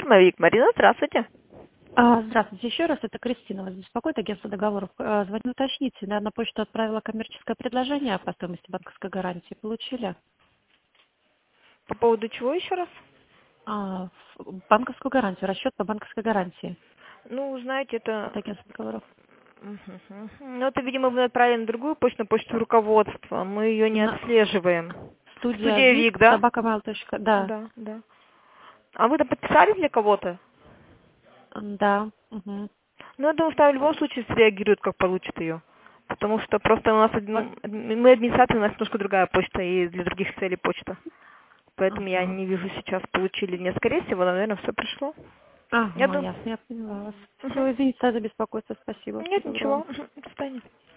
Фармовик. Марина, здравствуйте. Здравствуйте еще раз, это Кристина вас беспокоит, агентство договоров. Звоню уточнить, на почту отправила коммерческое предложение по стоимости банковской гарантии. Получили? По поводу чего еще раз? Банковскую гарантию, расчет по банковской гарантии. Ну, знаете, это... Это агентство договоров. Ну, это, видимо, вы отправили на другую почту, на почту руководства. Мы ее не отслеживаем. Студия ВИК, да? собакамайл.ру. Да. Да. А вы там подписались для кого-то? Да. Угу. Ну, я думаю, что в любом случае среагируют, как получат ее. Потому что просто у нас, мы администрация, у нас немножко другая почта и для других целей почта. Поэтому я не вижу сейчас, получили или нет. Скорее всего, наверное, все пришло. Я думаю... Ясно, я поняла вас. Все, извините за беспокойство, спасибо. Нет, Всего доброго. ничего. До свидания.